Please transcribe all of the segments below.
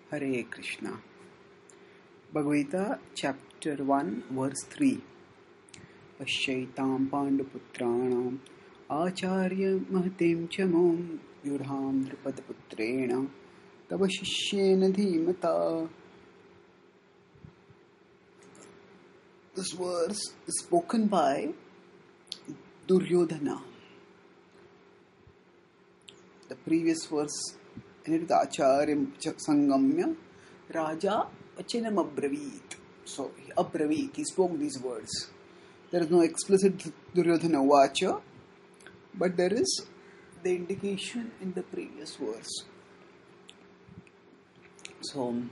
Hare Krishna. Bhagavad Gita, chapter 1, verse 3. Pasyaitam panduputranam acharya mahatim chamom yudham drupadaputrena tava shishyena dhimata. This verse is spoken by Duryodhana. The previous verse, Acharya Sangamya Raja Vachanam Abravit. So, Abravit, he spoke these words. There is no explicit Duryodhana Vacha, but there is the indication in the previous verse. So,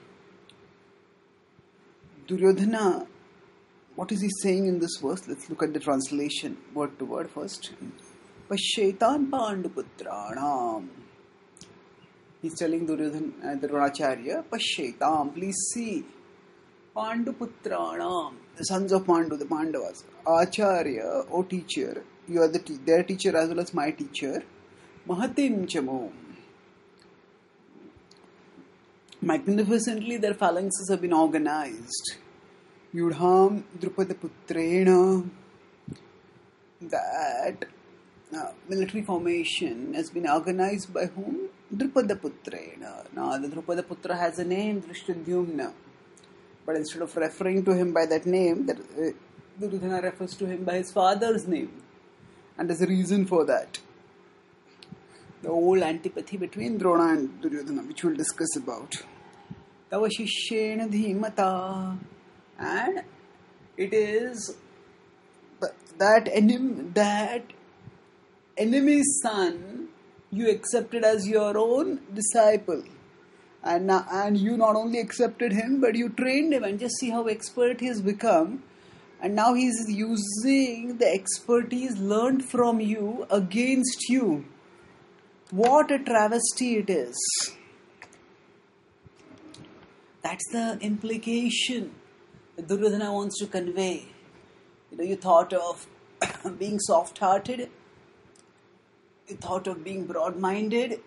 Duryodhana, what is he saying in this verse? Let's look at the translation word to word first. Pasyaitan Panduputranam. He's telling Duryodhana, Dronacharya, Pasyaitam, please see. Panduputranam, the sons of Pandu, the Pandavas. Acharya, O teacher, you are their teacher as well as my teacher. Mahatim Chamo. Magnificently, their phalanxes have been organized. Yudham Drupadaputrena. That military formation has been organized by whom? Drupadaputrena. Now, the Drupadaputra has a name, Drishtadyumna. But instead of referring to him by that name, Duryodhana refers to him by his father's name. And there's a reason for that. The old antipathy between Drona and Duryodhana, which we'll discuss about. Tava shishyena dhimata. And it is that enemy's son you accepted as your own disciple. And you not only accepted him, but you trained him, and just see how expert he has become. And now he is using the expertise learned from you against you. What a travesty it is. That's the implication that Duryodhana wants to convey. You thought of being soft-hearted. You thought of being broad-minded.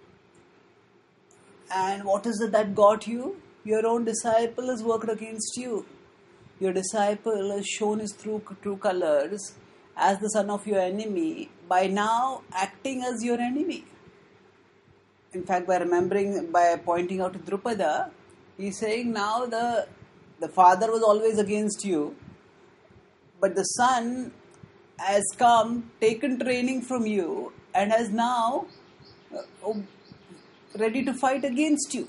And what is it that got you? Your own disciple has worked against you. Your disciple has shown his true colors as the son of your enemy by now acting as your enemy. In fact, by pointing out to Drupada, he's saying now the father was always against you, but the son has come, taken training from you, and has now ready to fight against you.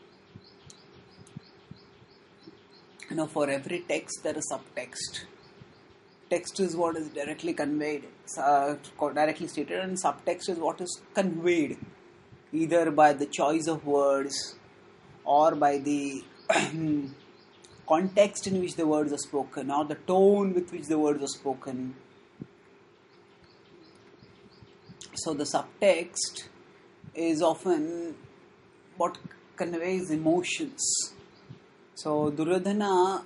For every text there is subtext. Text is what is directly conveyed, directly stated, and subtext is what is conveyed, either by the choice of words or by the context in which the words are spoken or the tone with which the words are spoken. So the subtext is often what conveys emotions. So Duryodhana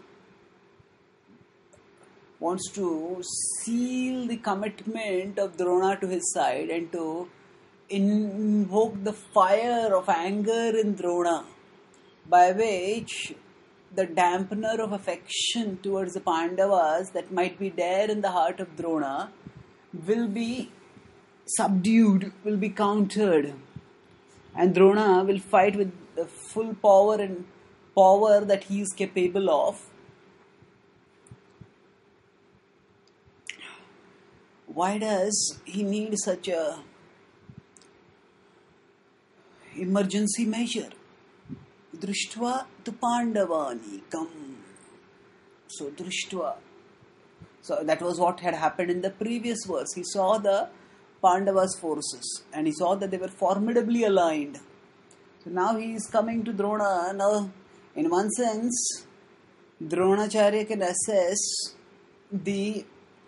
wants to seal the commitment of Drona to his side and to invoke the fire of anger in Drona, by which the dampener of affection towards the Pandavas that might be there in the heart of Drona will be subdued, will be countered, and Drona will fight with the full power that he is capable of. Why does he need such a emergency measure? Drishtva tu Pandavanikam. So Drishtva. So that was what had happened in the previous verse. He saw the Pandavas' forces and he saw that they were formidably aligned. So now he is coming to Drona. Now, in one sense, Dronacharya can assess the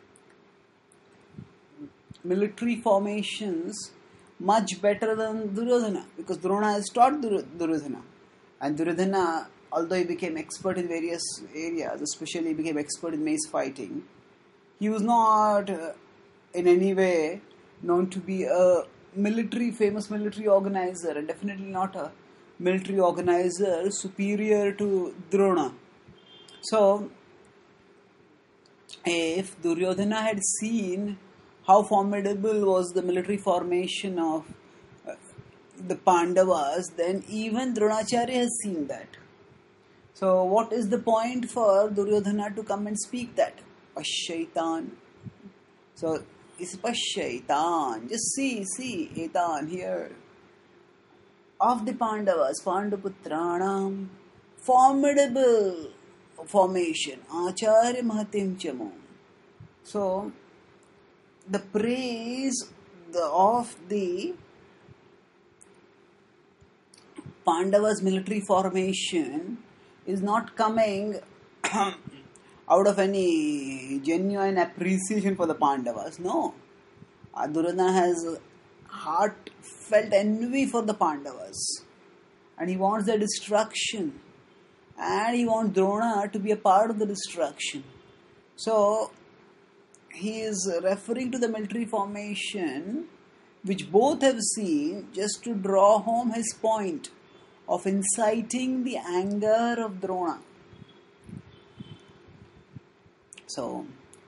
military formations much better than Duryodhana, because Drona has taught Duryodhana. And Duryodhana, although he became expert in various areas, especially he became expert in mace fighting, he was not in any way known to be a famous military organizer, and definitely not a military organizer superior to Drona. So, if Duryodhana had seen how formidable was the military formation of the Pandavas, then even Dronacharya has seen that. So, what is the point for Duryodhana to come and speak that? Pashaitan. So, it's Pashaitan. Just see, Etan here. Of the Pandavas, Pandaputranam, formidable formation, Acharya Mahatim Chamo. So, the praise of the Pandavas' military formation is not coming out of any genuine appreciation for the Pandavas. No. Duryodhana has heartfelt envy for the Pandavas. And he wants their destruction. And he wants Drona to be a part of the destruction. So, he is referring to the military formation which both have seen just to draw home his point of inciting the anger of Drona. So,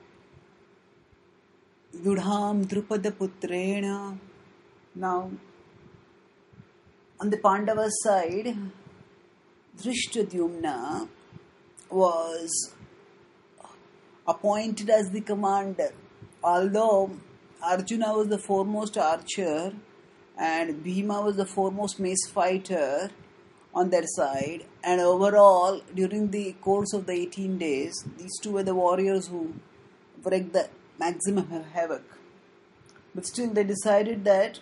Yudham Drupada Putrena. Now, on the Pandava side, Drishtadyumna was appointed as the commander. Although Arjuna was the foremost archer and Bhima was the foremost mace fighter on their side, and overall during the course of the 18 days, these two were the warriors who wreaked the maximum havoc. But still they decided that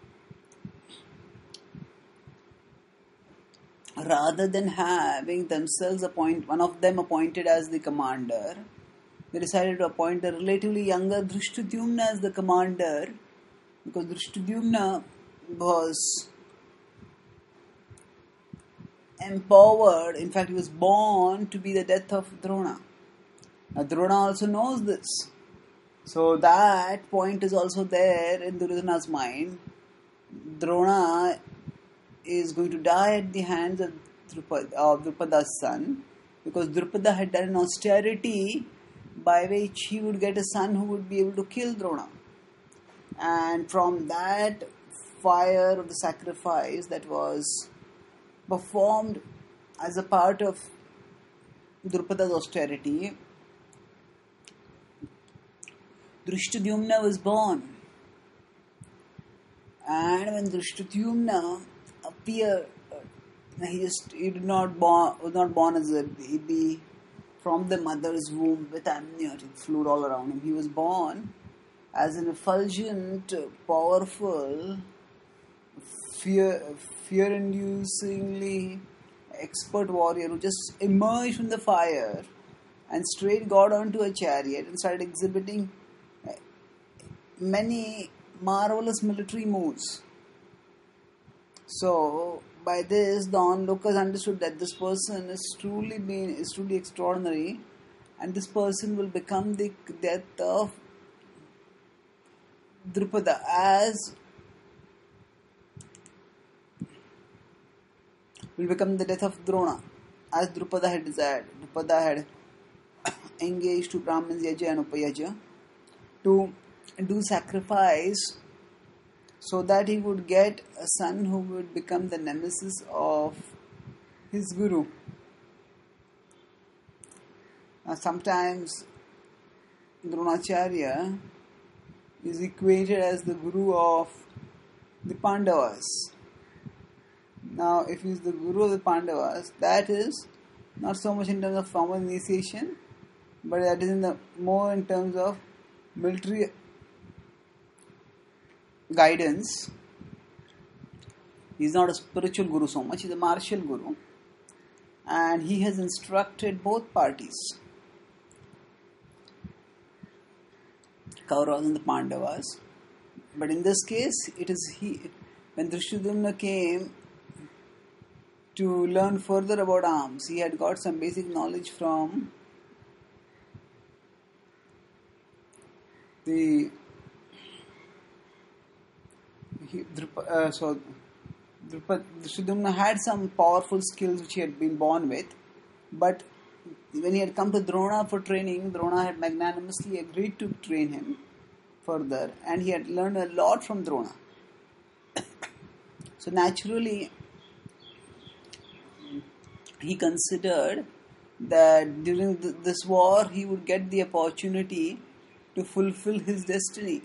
rather than having themselves one of them appointed as the commander, they decided to appoint a relatively younger Drishtadyumna as the commander, because Drishtadyumna was empowered. In fact, he was born to be the death of Drona. Now, Drona also knows this. So, that point is also there in Duryodhana's mind. Drona is going to die at the hands of Drupada's son, because Drupada had done an austerity by which he would get a son who would be able to kill Drona. And from that fire of the sacrifice that was performed as a part of Drupada's austerity, Drishtadyumna was born. And when Drishtadyumna appeared, he was not born as a baby from the mother's womb with amniotic fluid all around him. He was born as an effulgent, powerful, fear-inducingly expert warrior who just emerged from the fire and straight got onto a chariot and started exhibiting many marvelous military moves. So, by this, the onlookers understood that this person is truly extraordinary, and this person will become the death of Drupada, will become the death of Drona, as Drupada had desired. Drupada had engaged to Brahmins Yaja and Upayaja to do sacrifice so that he would get a son who would become the nemesis of his guru. Sometimes Dronacharya is equated as the guru of the Pandavas. Now, if he is the guru of the Pandavas, that is not so much in terms of formal initiation, but that is more in terms of military guidance. He is not a spiritual guru so much, he is a martial guru, and he has instructed both parties, Kauravas and the Pandavas. But in this case, it is when Drishtadyumna came to learn further about arms, he had got some basic knowledge from Drishtadyumna had some powerful skills which he had been born with, but when he had come to Drona for training, Drona had magnanimously agreed to train him further, and he had learned a lot from Drona. So naturally, he considered that during this war he would get the opportunity to fulfill his destiny.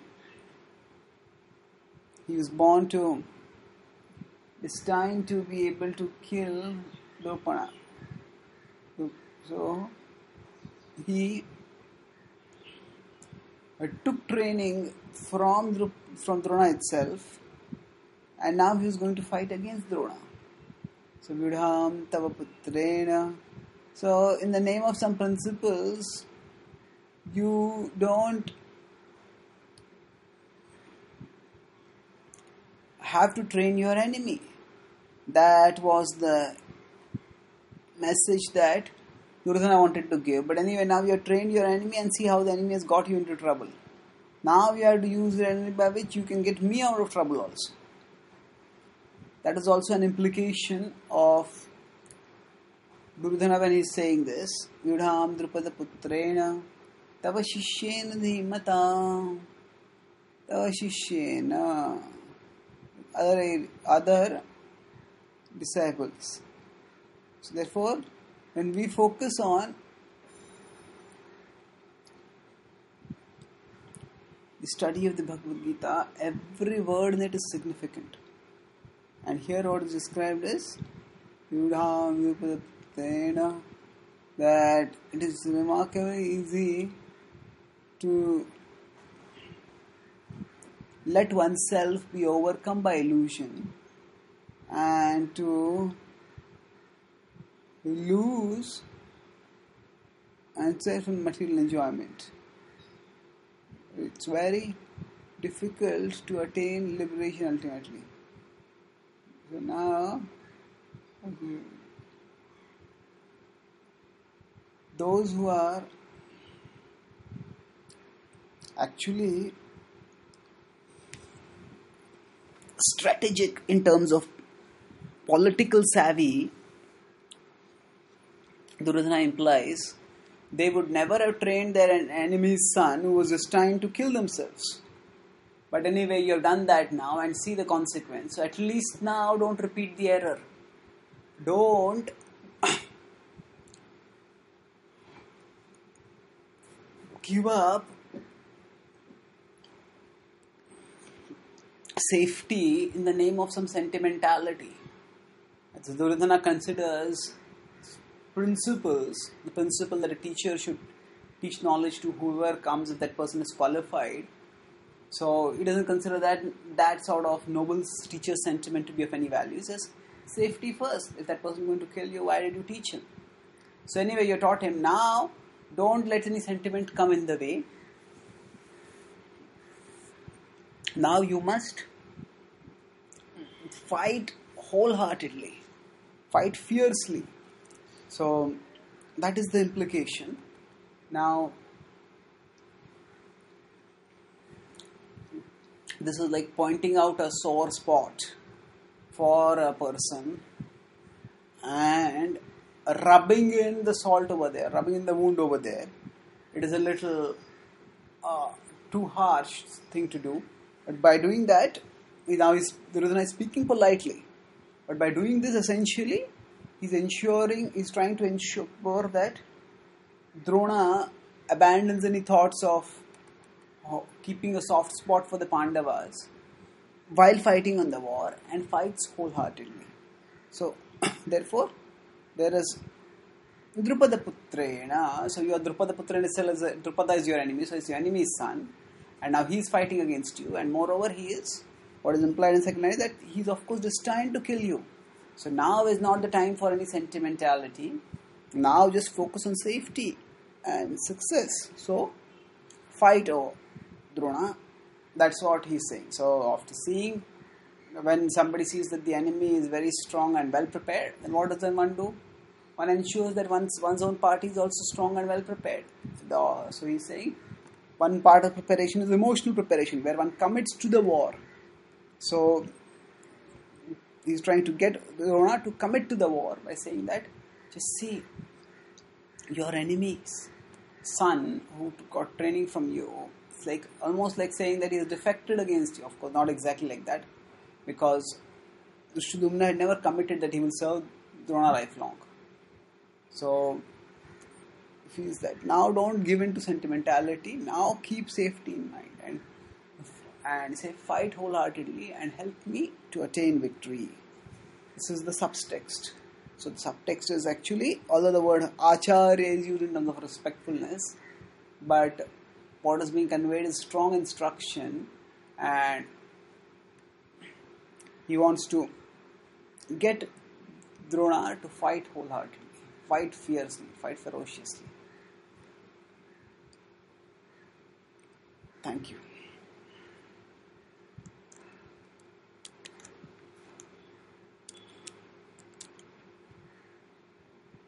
He was destined to be able to kill Drupana. So he took training from Drona itself, and now he was going to fight against Drona. So Vidham Tava Putrena. So in the name of some principles, you don't have to train your enemy. That was the message that Duryodhana wanted to give. But anyway, now you have trained your enemy and see how the enemy has got you into trouble. Now you have to use your enemy by which you can get me out of trouble also. That is also an implication of Duryodhana when he is saying this. Yudham Drupada Putrena Tava Shishyena Dhimata Tava Shishyena other disciples. So therefore, when we focus on the study of the Bhagavad Gita, every word in it is significant. And here what is described is Yudham Vipadena, that it is remarkably easy to let oneself be overcome by illusion and to lose oneself in material enjoyment. It's very difficult to attain liberation ultimately. So now, those who are actually strategic in terms of political savvy, Duryodhana implies, they would never have trained their enemy's son who was destined to kill themselves. But anyway, you have done that now and see the consequence. So at least now don't repeat the error. Don't give up safety in the name of some sentimentality. So Duryodhana considers principles, the principle that a teacher should teach knowledge to whoever comes if that person is qualified. So he doesn't consider that sort of noble teacher sentiment to be of any value. He says, safety first. If that person is going to kill you, why did you teach him? So anyway, you taught him. Now, don't let any sentiment come in the way. Now you must fight wholeheartedly. Fight fiercely. So, that is the implication. Now, this is like pointing out a sore spot for a person and rubbing in the salt over there, rubbing in the wound over there. It is a little too harsh thing to do. But by doing that, Duryodhana is speaking politely. But by doing this, essentially, he's trying to ensure that Drona abandons any thoughts of keeping a soft spot for the Pandavas while fighting on the war and fights wholeheartedly. So, therefore, there is Drupada Putrena. So, your Drupada Putrena Drupada is your enemy, so it's your enemy's son. And now he is fighting against you, and moreover, what is implied in second line is that he is of course destined to kill you. So now is not the time for any sentimentality. Now just focus on safety and success. So fight, Drona. That's what he's saying. So after seeing, when somebody sees that the enemy is very strong and well prepared, then what does one do? One ensures that one's own party is also strong and well prepared. So he's saying, one part of preparation is emotional preparation, where one commits to the war. So, he's trying to get Drona to commit to the war by saying that, just see, your enemy's son who got training from you, it's like almost like saying that he has defected against you. Of course, not exactly like that, because Drishtadyumna had never committed that he will serve Drona lifelong. So, feels that now don't give in to sentimentality, now keep safety in mind, and say, fight wholeheartedly and help me to attain victory. This is the subtext. So the subtext is actually, although the word acharya is used in terms of respectfulness, but what is being conveyed is strong instruction, and he wants to get Drona to fight wholeheartedly, fight fiercely, fight ferociously. Thank you.